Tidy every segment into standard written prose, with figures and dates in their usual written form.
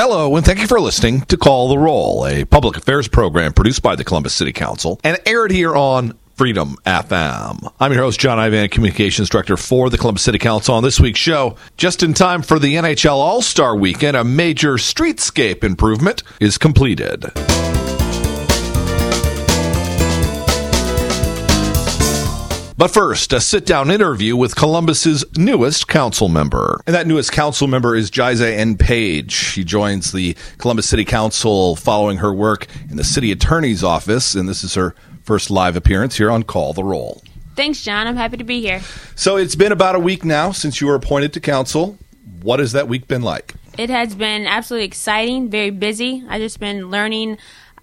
Hello, and thank you for listening to Call the Roll, a public affairs program produced by the Columbus City Council and aired here on Freedom FM. I'm your host, John Ivan, Communications Director for the Columbus City Council. On this week's show, just in time for the NHL All-Star Weekend, a major streetscape improvement is completed. But first, a sit-down interview with Columbus's newest council member. And that newest council member is Jiza N. Page. She joins the Columbus City Council following her work in the city attorney's office, and this is her first live appearance here on Call the Roll. Thanks, John. I'm happy to be here. So it's been about a week now since you were appointed to council. What has that week been like? It has been absolutely exciting, very busy. I've just been learning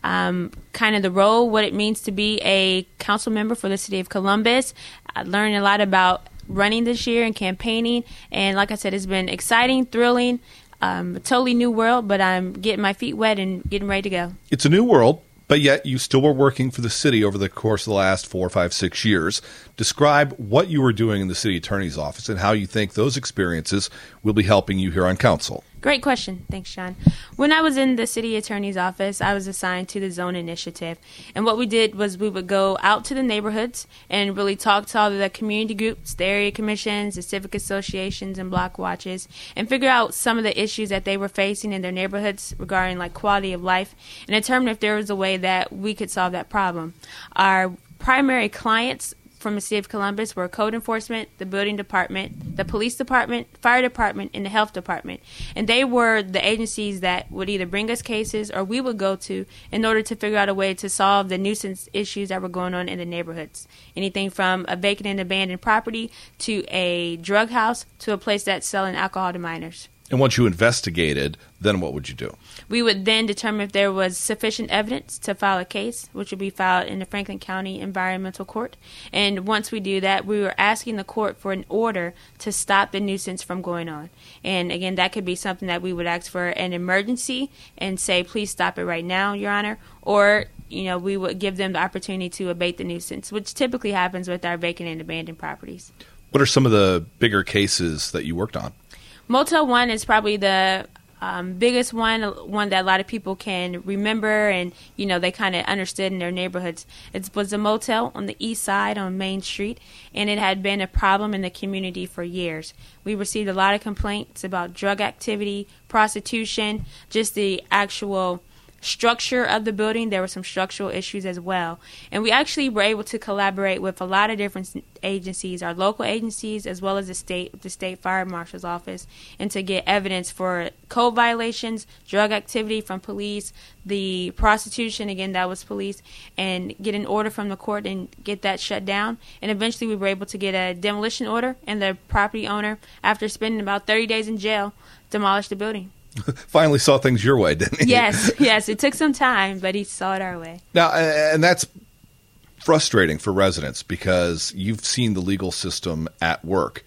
kind of the role, what it means to be a council member for the city of Columbus. I learned a lot about running this year and campaigning. And like I said, it's been exciting, thrilling, a totally new world, but I'm getting my feet wet and getting ready to go. It's a new world, but yet you still were working for the city over the course of the last 4, 5, 6 years. Describe what you were doing in the city attorney's office and how you think those experiences will be helping you here on council. Great question. Thanks, Sean. When I was in the city attorney's office, I was assigned to the zone initiative. And what we did was we would go out to the neighborhoods and really talk to all of the community groups, the area commissions, the civic associations, and block watches, and figure out some of the issues that they were facing in their neighborhoods regarding like quality of life and determine if there was a way that we could solve that problem. Our primary clients from the city of Columbus were code enforcement, the building department, the police department, fire department, and the health department. And they were the agencies that would either bring us cases or we would go to in order to figure out a way to solve the nuisance issues that were going on in the neighborhoods. Anything from a vacant and abandoned property to a drug house to a place that's selling alcohol to minors. And once you investigated, then what would you do? We would then determine if there was sufficient evidence to file a case, which would be filed in the Franklin County Environmental Court. And once we do that, we were asking the court for an order to stop the nuisance from going on. And again, that could be something that we would ask for an emergency and say, please stop it right now, Your Honor. Or, we would give them the opportunity to abate the nuisance, which typically happens with our vacant and abandoned properties. What are some of the bigger cases that you worked on? Motel 1 is probably the biggest one that a lot of people can remember and, they kind of understood in their neighborhoods. It was a motel on the east side on Main Street, and it had been a problem in the community for years. We received a lot of complaints about drug activity, prostitution, just the actual structure of the building. There were some structural issues as well. And we actually were able to collaborate with a lot of different agencies, our local agencies, as well as the state fire marshal's office, and to get evidence for code violations, drug activity from police, the prostitution, again, that was police, and get an order from the court and get that shut down. And eventually we were able to get a demolition order, and the property owner, after spending about 30 days in jail, demolished the building. Finally saw things your way, didn't he? Yes. It took some time, but he saw it our way. Now, and that's frustrating for residents because you've seen the legal system at work.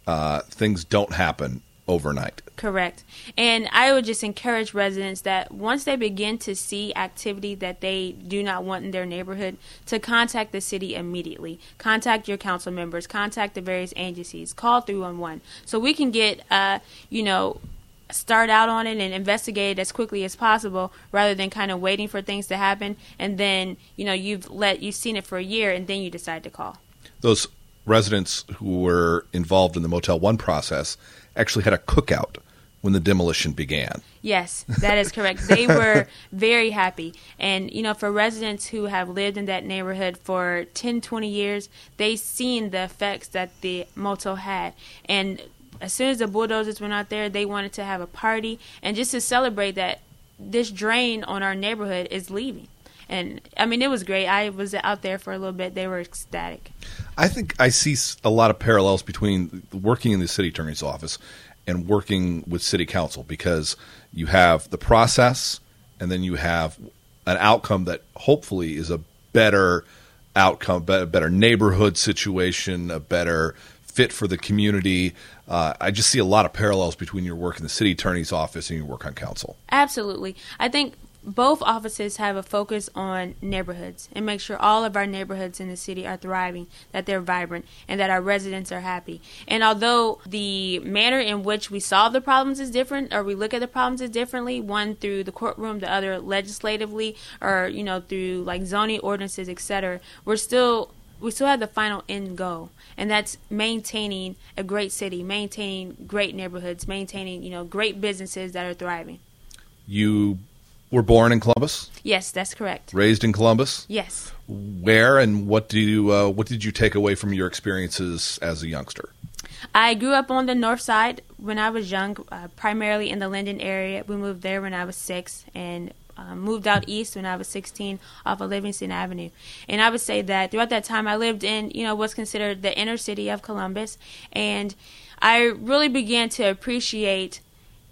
Things don't happen overnight. Correct. And I would just encourage residents that once they begin to see activity that they do not want in their neighborhood, to contact the city immediately. Contact your council members. Contact the various agencies. Call 311 so we can get, start out on it and investigate it as quickly as possible rather than kind of waiting for things to happen and then, you've seen it for a year and then you decide to call. Those residents who were involved in the Motel 1 process actually had a cookout when the demolition began. Yes, that is correct. They were very happy. And, for residents who have lived in that neighborhood for 10, 20 years, they've seen the effects that the motel had. And as soon as the bulldozers went out there, they wanted to have a party and just to celebrate that this drain on our neighborhood is leaving. And, it was great. I was out there for a little bit. They were ecstatic. I think I see a lot of parallels between working in the city attorney's office and working with city council because you have the process and then you have an outcome that hopefully is a better outcome, better neighborhood situation, a better fit for the community. I just see a lot of parallels between your work in the city attorney's office and your work on council. Absolutely. I think both offices have a focus on neighborhoods and make sure all of our neighborhoods in the city are thriving, that they're vibrant, and that our residents are happy. And although the manner in which we solve the problems is different, or we look at the problems is differently, one through the courtroom, the other legislatively, or through like zoning ordinances, etc., we still have the final end goal, and that's maintaining a great city, maintaining great neighborhoods, maintaining great businesses that are thriving. You were born in Columbus? Yes, that's correct. Raised in Columbus? Yes. Where and what did you take away from your experiences as a youngster? I grew up on the north side when I was young, primarily in the Linden area. We moved there when I was 6 and moved out east when I was 16 off of Livingston Avenue. And I would say that throughout that time I lived in, what's considered the inner city of Columbus. And I really began to appreciate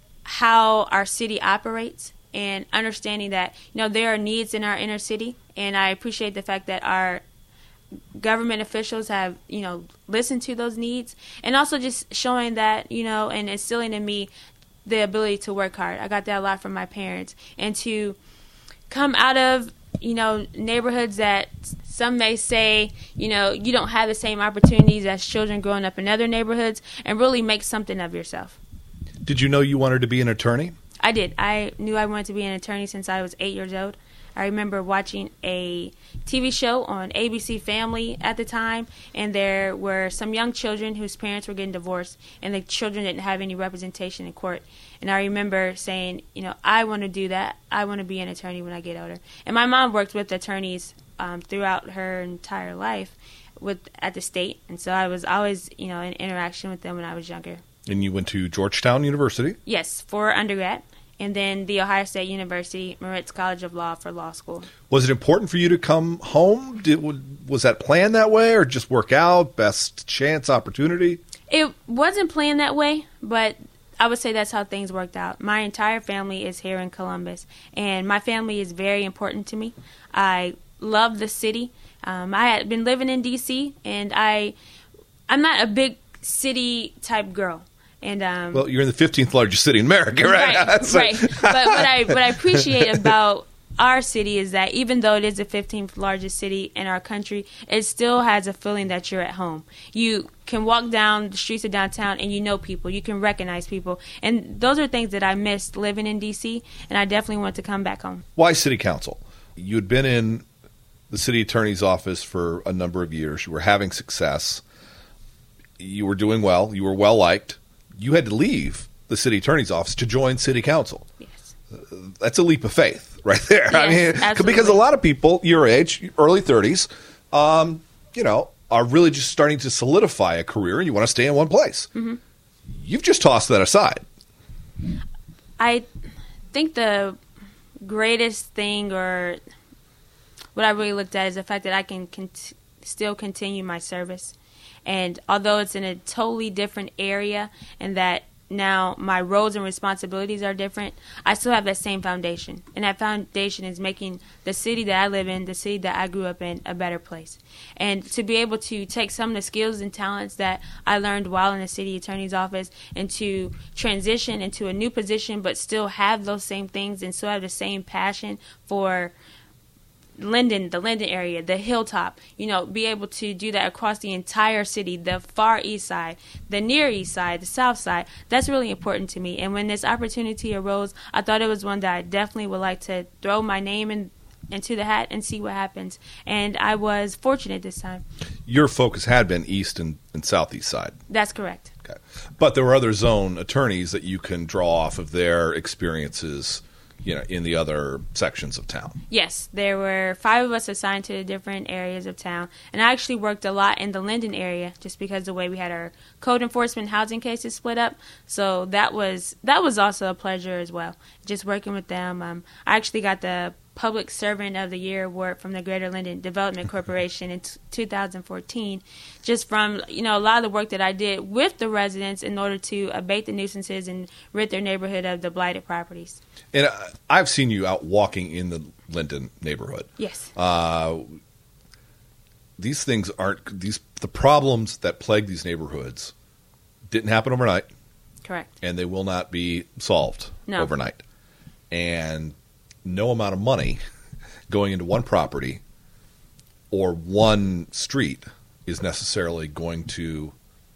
how our city operates and understanding that, there are needs in our inner city. And I appreciate the fact that our government officials have, listened to those needs, and also just showing that, and instilling in me the ability to work hard. I got that a lot from my parents, and to come out of, neighborhoods that some may say, you don't have the same opportunities as children growing up in other neighborhoods, and really make something of yourself. Did you know you wanted to be an attorney? I did. I knew I wanted to be an attorney since I was 8 years old. I remember watching a TV show on ABC Family at the time, and there were some young children whose parents were getting divorced, and the children didn't have any representation in court. And I remember saying, I want to do that. I want to be an attorney when I get older. And my mom worked with attorneys throughout her entire life at the state, and so I was always, in interaction with them when I was younger. And you went to Georgetown University? Yes, for undergrad. And then the Ohio State University, Moritz College of Law for law school. Was it important for you to come home? Was that planned that way, or just work out, best chance opportunity? It wasn't planned that way, but I would say that's how things worked out. My entire family is here in Columbus, and my family is very important to me. I love the city. I had been living in D.C., and I'm not a big city-type girl. And well, you're in the 15th largest city in America, right? Right. But what I appreciate about our city is that even though it is the 15th largest city in our country, it still has a feeling that you're at home. You can walk down the streets of downtown and you know people. You can recognize people. And those are things that I missed living in D.C., and I definitely want to come back home. Why city council? You had been in the city attorney's office for a number of years. You were having success. You were doing well. You were well-liked. You had to leave the city attorney's office to join city council. Yes. That's a leap of faith right there. Yes, I mean, absolutely. Because a lot of people your age, early 30s, are really just starting to solidify a career, and you want to stay in one place. Mm-hmm. You've just tossed that aside. I think the greatest thing, or what I really looked at, is the fact that I can still continue my service. And although it's in a totally different area, and that now my roles and responsibilities are different, I still have that same foundation. And that foundation is making the city that I live in, the city that I grew up in, a better place. And to be able to take some of the skills and talents that I learned while in the city attorney's office and to transition into a new position, but still have those same things and still have the same passion for Linden, the Linden area, the Hilltop, be able to do that across the entire city, the far east side, the near east side, the south side. That's really important to me. And when this opportunity arose, I thought it was one that I definitely would like to throw my name into the hat and see what happens. And I was fortunate this time. Your focus had been east and southeast side. That's correct. Okay. But there were other zone attorneys that you can draw off of their experiences in the other sections of town. Yes, there were 5 of us assigned to the different areas of town, and I actually worked a lot in the Linden area just because of the way we had our code enforcement housing cases split up. So that was also a pleasure as well, just working with them. I actually got the Public Servant of the Year award from the Greater Linden Development Corporation in 2014, just from a lot of the work that I did with the residents in order to abate the nuisances and rid their neighborhood of the blighted properties. And I've seen you out walking in the Linden neighborhood. Yes. These things the problems that plague these neighborhoods didn't happen overnight. Correct. And they will not be solved overnight. And no amount of money going into one property or one street is necessarily going to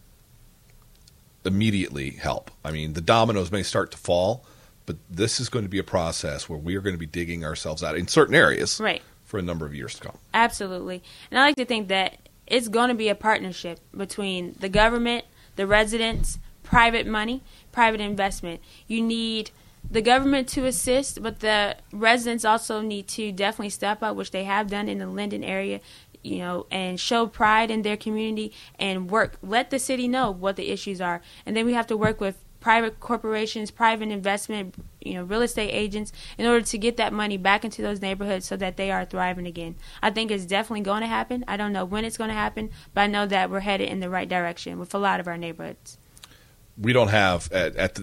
immediately help. I mean, the dominoes may start to fall, but this is going to be a process where we are going to be digging ourselves out in certain areas Right. for a number of years to come. Absolutely. And I like to think that it's going to be a partnership between the government, the residents, private money, private investment. You need the government to assist, but the residents also need to definitely step up, which they have done in the Linden area, and show pride in their community and work. Let the city know what the issues are. And then we have to work with private corporations, private investment, real estate agents in order to get that money back into those neighborhoods so that they are thriving again. I think it's definitely going to happen. I don't know when it's going to happen, but I know that we're headed in the right direction with a lot of our neighborhoods. We don't have, at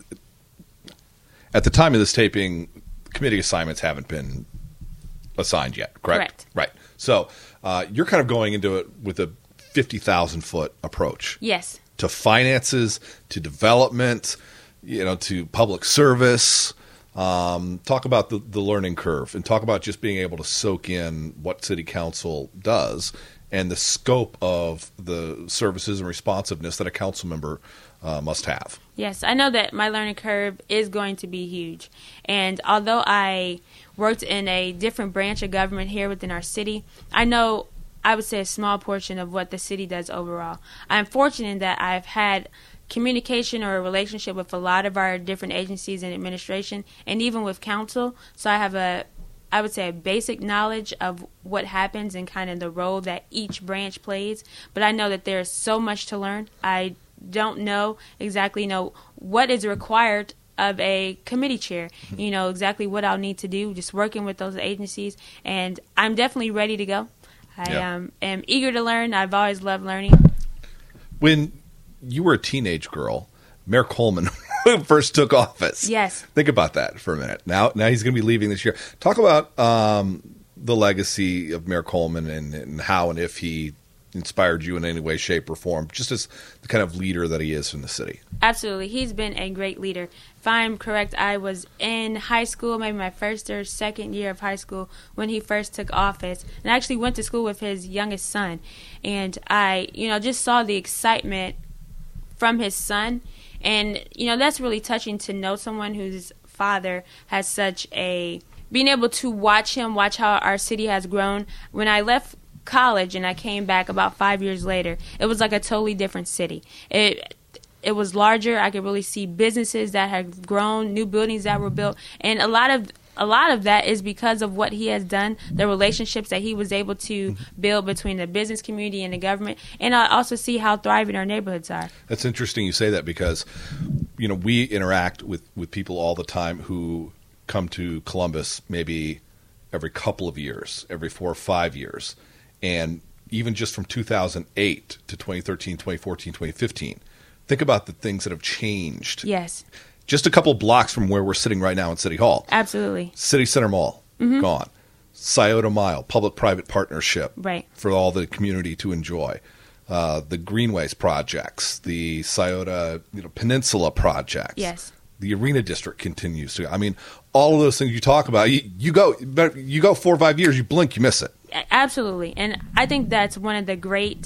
the time of this taping, committee assignments haven't been assigned yet, correct? Right. So you're kind of going into it with a 50,000-foot approach. Yes. To finances, to development, to public service. Talk about the learning curve and talk about just being able to soak in what city council does and the scope of the services and responsiveness that a council member must have. Yes, I know that my learning curve is going to be huge. And although I worked in a different branch of government here within our city, I know, I would say, a small portion of what the city does overall. I'm fortunate that I've had communication or a relationship with a lot of our different agencies and administration, and even with council. So I have I would say, a basic knowledge of what happens and kind of the role that each branch plays. But I know that there's so much to learn. I don't know exactly what is required of a committee chair, exactly what I'll need to do, just working with those agencies. And I'm definitely ready to go. I am eager to learn. I've always loved learning. When you were a teenage girl, Mayor Coleman first took office. Yes. Think about that for a minute. Now he's going to be leaving this year. Talk about the legacy of Mayor Coleman and how and if he inspired you in any way, shape, or form, just as the kind of leader that he is in the city. Absolutely. He's been a great leader. If I'm correct, I was in high school, maybe my first or second year of high school when he first took office. And I actually went to school with his youngest son. And I, just saw the excitement from his son. And, that's really touching to know someone whose father has such being able to watch how our city has grown. When I left college and I came back about 5 years later, it was like a totally different city. It was larger. I could really see businesses that had grown, new buildings that were built, and a lot of that is because of what he has done, the relationships that he was able to build between the business community and the government, and I also see how thriving our neighborhoods are. That's interesting you say that because, we interact with people all the time who come to Columbus maybe every couple of years, every 4 or 5 years, and even just from 2008 to 2013, 2014, 2015, think about the things that have changed. Yes. Just a couple of blocks from where we're sitting right now in City Hall. Absolutely. City Center Mall, gone. Scioto Mile, public-private partnership for all the community to enjoy. The Greenways projects, the Scioto Peninsula projects. Yes. The Arena District continues to. I mean, all of those things you talk about, you go 4 or 5 years, you blink, you miss it. Absolutely. And I think that's one of the great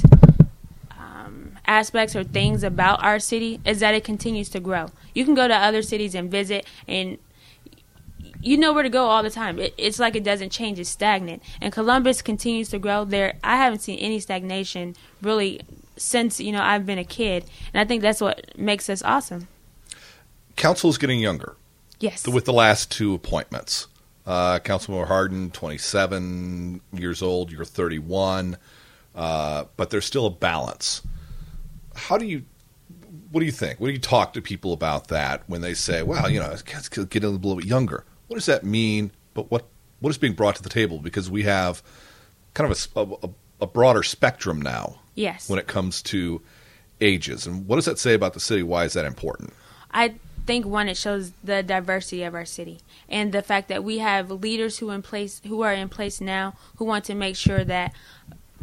aspects or things about our city is that it continues to grow. You can go to other cities and visit, and you know where to go all the time. It's like it doesn't change. It's stagnant. And Columbus continues to grow. I haven't seen any stagnation really since, I've been a kid. And I think that's what makes us awesome. Council is getting younger. Yes. With the last 2 appointments. Councilmember Hardin, 27 years old. You're 31. But there's still a balance. What do you think? What do you talk to people about that when they say, well, it's getting a little bit younger? What does that mean? But what is being brought to the table? Because we have kind of a broader spectrum now. Yes. When it comes to ages. And what does that say about the city? Why is that important? I think, one, it shows the diversity of our city and the fact that we have leaders who are in place now who want to make sure that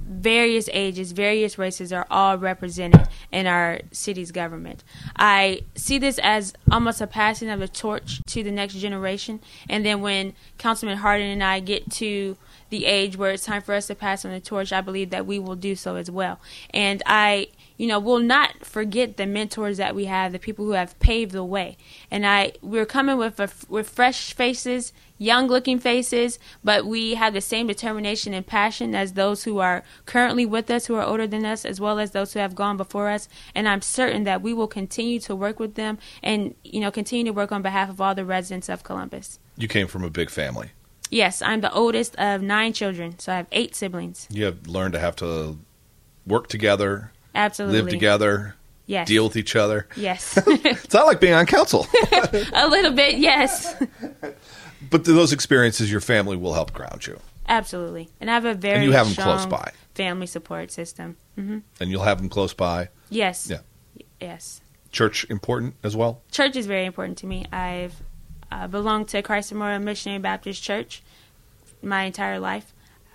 various ages, various races are all represented in our city's government. I see this as almost a passing of the torch to the next generation. And then when Councilman Hardin and I get to the age where it's time for us to pass on the torch, I believe that we will do so as well. And I will not forget the mentors that we have, the people who have paved the way. And we're coming with fresh faces, young-looking faces, but we have the same determination and passion as those who are currently with us, who are older than us, as well as those who have gone before us. And I'm certain that we will continue to work with them and, continue to work on behalf of all the residents of Columbus. You came from a big family. Yes, I'm the oldest of 9 children, so I have 8 siblings. You have learned to have to work together. Absolutely. Live together. Yes. Deal with each other. Yes. It's not like being on council. A little bit, yes. But those experiences, your family will help ground you. Absolutely. And I have a very and you have them strong close by. Family support system. Mm-hmm. And you'll have them close by? Yes. Yeah. Yes. Church important as well? Church is very important to me. I've belonged to Christ Memorial Missionary Baptist Church my entire life.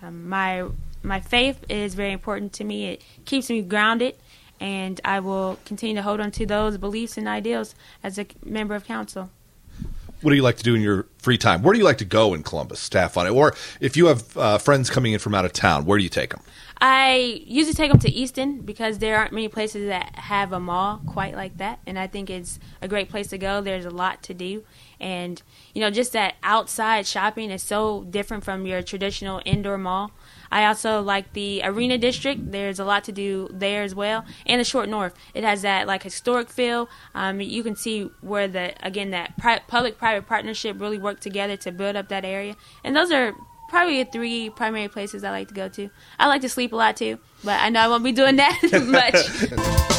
My faith is very important to me. It keeps me grounded, and I will continue to hold on to those beliefs and ideals as a member of council. What do you like to do in your free time? Where do you like to go in Columbus to have fun? Or if you have friends coming in from out of town, where do you take them? I usually take them to Easton because there aren't many places that have a mall quite like that, and I think it's a great place to go. There's a lot to do, and just that outside shopping is so different from your traditional indoor mall. I also like the Arena District. There's a lot to do there as well, and the Short North. It has that historic feel. You can see where that public-private partnership really worked together to build up that area, and those are probably the 3 primary places I like to go to. I like to sleep a lot too, but I know I won't be doing that much.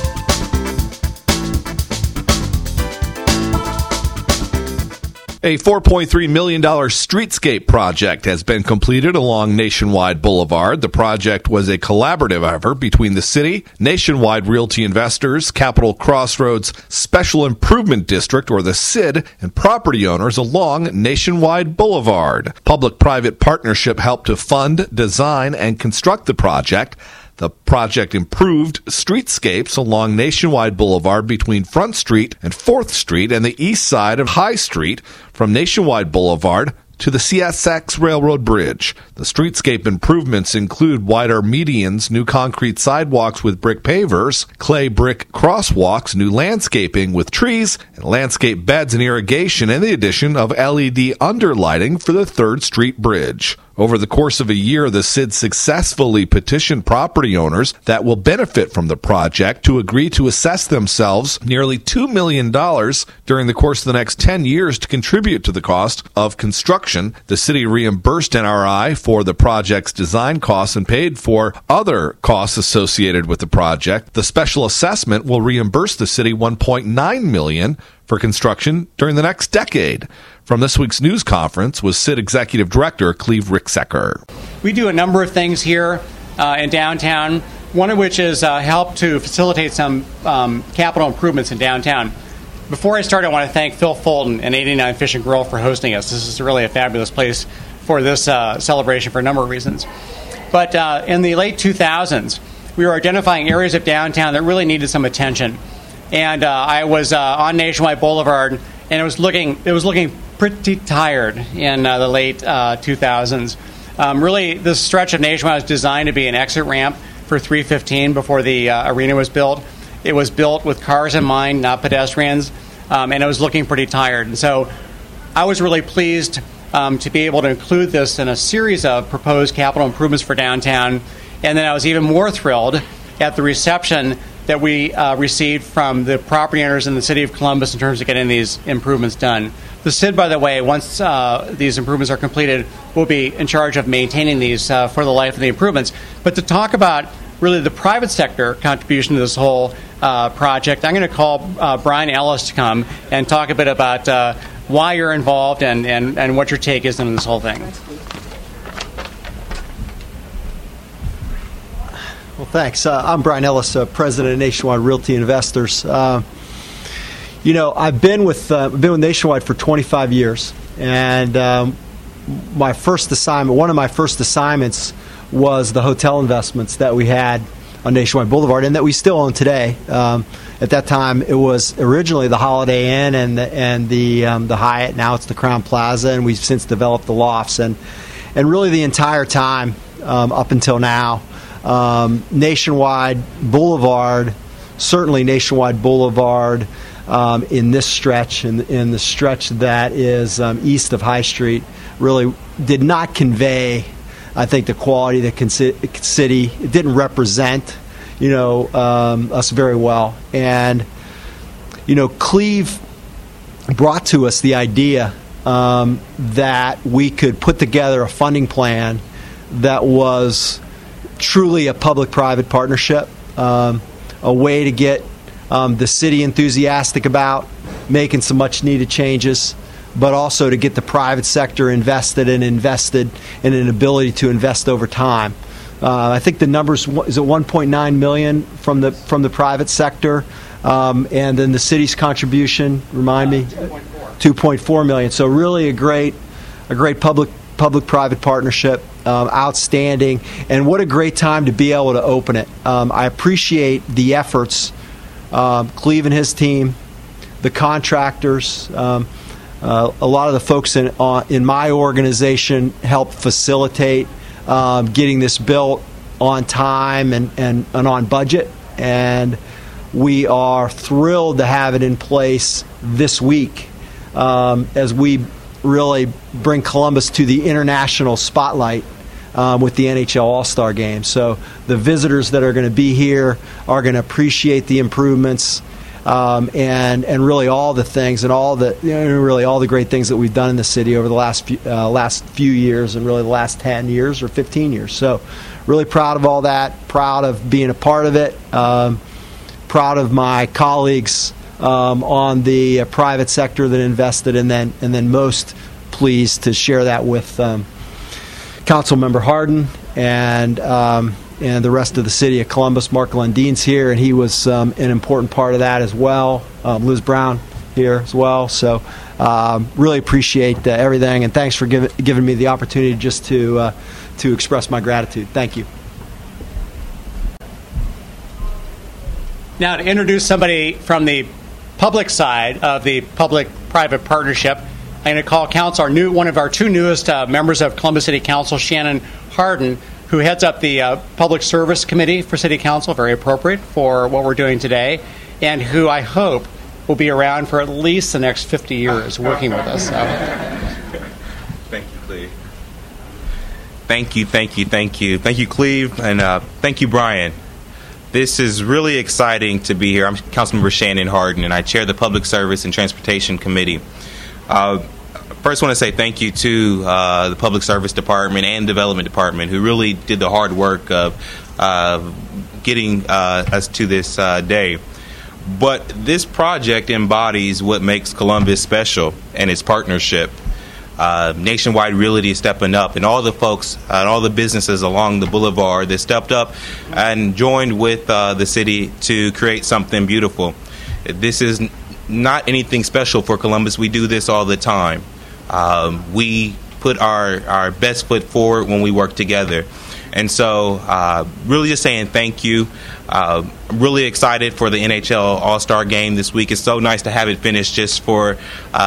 A $4.3 million streetscape project has been completed along Nationwide Boulevard. The project was a collaborative effort between the city, Nationwide Realty Investors, Capitol Crossroads Special Improvement District, or the SID, and property owners along Nationwide Boulevard. Public-private partnership helped to fund, design, and construct the project. The project improved streetscapes along Nationwide Boulevard between Front Street and 4th Street and the east side of High Street from Nationwide Boulevard to the CSX Railroad Bridge. The streetscape improvements include wider medians, new concrete sidewalks with brick pavers, clay brick crosswalks, new landscaping with trees, and landscape beds and irrigation, and the addition of LED underlighting for the 3rd Street Bridge. Over the course of a year, the SID successfully petitioned property owners that will benefit from the project to agree to assess themselves nearly $2 million during the course of the next 10 years to contribute to the cost of construction. The city reimbursed NRI for the project's design costs and paid for other costs associated with the project. The special assessment will reimburse the city $1.9 million for construction during the next decade. From this week's news conference was SID Executive Director Cleve Ricksecker. We do a number of things here in downtown, one of which is help to facilitate some capital improvements in downtown. Before I start, I want to thank Phil Fulton and 89 Fish and Grill for hosting us. This is really a fabulous place for this celebration for a number of reasons. But in the late 2000s, we were identifying areas of downtown that really needed some attention. And I was on Nationwide Boulevard, and it was looking pretty tired in the late 2000s. Really, this stretch of Nationwide was designed to be an exit ramp for 315 before the arena was built. It was built with cars in mind, not pedestrians, and it was looking pretty tired. And so I was really pleased to be able to include this in a series of proposed capital improvements for downtown. And then I was even more thrilled at the reception that we received from the property owners in the city of Columbus in terms of getting these improvements done. The SID, by the way, once these improvements are completed, will be in charge of maintaining these for the life of the improvements. But to talk about really the private sector contribution to this whole project, I'm going to call Brian Ellis to come and talk a bit about why you're involved and what your take is on this whole thing. Well, thanks. I'm Brian Ellis, president of Nationwide Realty Investors. I've been with Nationwide for 25 years, and one of my first assignments was the hotel investments that we had on Nationwide Boulevard and that we still own today. At that time, it was originally the Holiday Inn and the Hyatt. Now it's the Crowne Plaza, and we've since developed the lofts. And really the entire time up until now, Nationwide Boulevard, certainly Nationwide Boulevard in this stretch, in the stretch that is east of High Street, really did not convey, I think, the quality that city. It didn't represent, us very well. And, Cleve brought to us the idea that we could put together a funding plan that was truly a public-private partnership, a way to get the city enthusiastic about making some much-needed changes, but also to get the private sector invested in an ability to invest over time. I think the numbers is at 1.9 million from the private sector, and then the city's contribution. Remind me, 2.4 million. So really a great public-private partnership. Outstanding, and what a great time to be able to open it. I appreciate the efforts, Cleve and his team, the contractors. A lot of the folks in my organization helped facilitate getting this built on time and on budget, and we are thrilled to have it in place this week as we really bring Columbus to the international spotlight with the NHL All-Star Game. So the visitors that are going to be here are going to appreciate the improvements and really all the things and all the great things that we've done in the city over the last few years and really the last 10 years or 15 years. So really proud of all that, proud of being a part of it, proud of my colleagues on the private sector that invested, and then most pleased to share that with Councilmember Hardin and the rest of the city of Columbus. Mark Lundine's here, and he was an important part of that as well. Liz Brown here as well. So really appreciate everything, and thanks for giving me the opportunity just to express my gratitude. Thank you. Now to introduce somebody from the public side of the public-private partnership, I'm going to call council one of our two newest members of Columbus City Council, Shannon Hardin, who heads up the Public Service Committee for City Council, very appropriate for what we're doing today, and who I hope will be around for at least the next 50 years working with us. Thank you, Cleve. Thank you, Cleve, and thank you, Brian. This is really exciting to be here. I'm Councilmember Shannon Hardin, and I chair the Public Service and Transportation Committee. First, I want to say thank you to the Public Service Department and Development Department, who really did the hard work of getting us to this day. But this project embodies what makes Columbus special, and its partnership. Nationwide Realty is stepping up, and all the folks and all the businesses along the boulevard that stepped up and joined with the city to create something beautiful. This is not anything special for Columbus. We do this all the time. We put our best foot forward when we work together. And so really just saying thank you. I'm really excited for the NHL All-Star Game this week. It's so nice to have it finished just for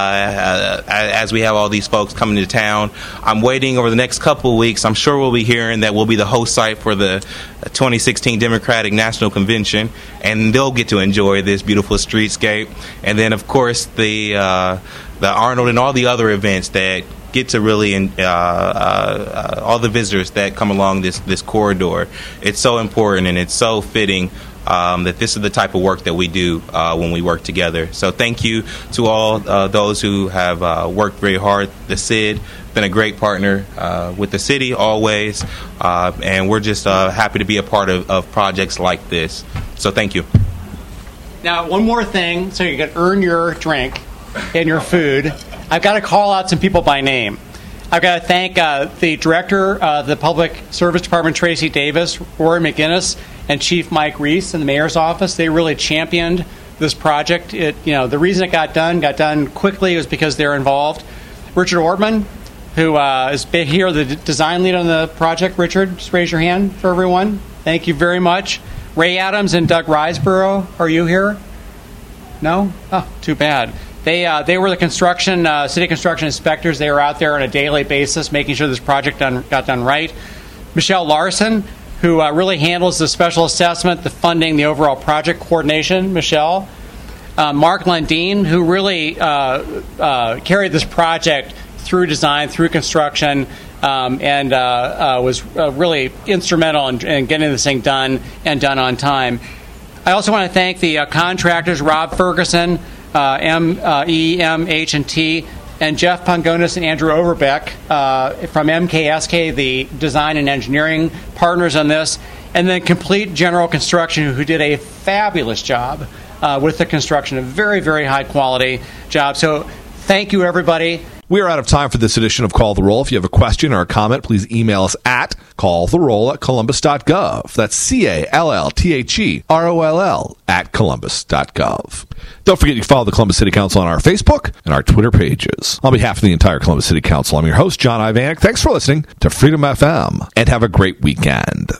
as we have all these folks coming to town. I'm waiting over the next couple of weeks. I'm sure we'll be hearing that we'll be the host site for the 2016 Democratic National Convention, and they'll get to enjoy this beautiful streetscape. And then, of course, the Arnold and all the other events that get to really all the visitors that come along this corridor. It's so important, and it's so fitting that this is the type of work that we do when we work together. So thank you to all those who have worked very hard. The CID been a great partner with the city always, and we're just happy to be a part of projects like this. So thank you. Now, one more thing, so you can earn your drink and your food. I've got to call out some people by name. I've got to thank the director of the Public Service Department, Tracy Davis, Rory McGinnis, and Chief Mike Reese in the mayor's office. They really championed this project. The reason it got done quickly was because they're involved. Richard Ortman, who is here, the design lead on the project. Richard, just raise your hand for everyone. Thank you very much. Ray Adams and Doug Riseborough, are you here? No? Oh, too bad. They were the construction city construction inspectors. They were out there on a daily basis making sure this project got done right. Michelle Larson, who really handles the special assessment, the funding, the overall project coordination. Michelle. Mark Lundeen, who really carried this project through design, through construction, and was really instrumental in getting this thing done and done on time. I also want to thank the contractors, Rob Ferguson, MEMH&T, and Jeff Pongonis and Andrew Overbeck from MKSK, the design and engineering partners on this, and then Complete General Construction, who did a fabulous job with the construction, a very, very high quality job. So thank you, everybody. We are out of time for this edition of Call the Roll. If you have a question or a comment, please email us at calltheroll@columbus.gov. That's CALLTHEROLL@columbus.gov. Don't forget you can follow the Columbus City Council on our Facebook and our Twitter pages. On behalf of the entire Columbus City Council, I'm your host, John Ivanek. Thanks for listening to Freedom FM, and have a great weekend.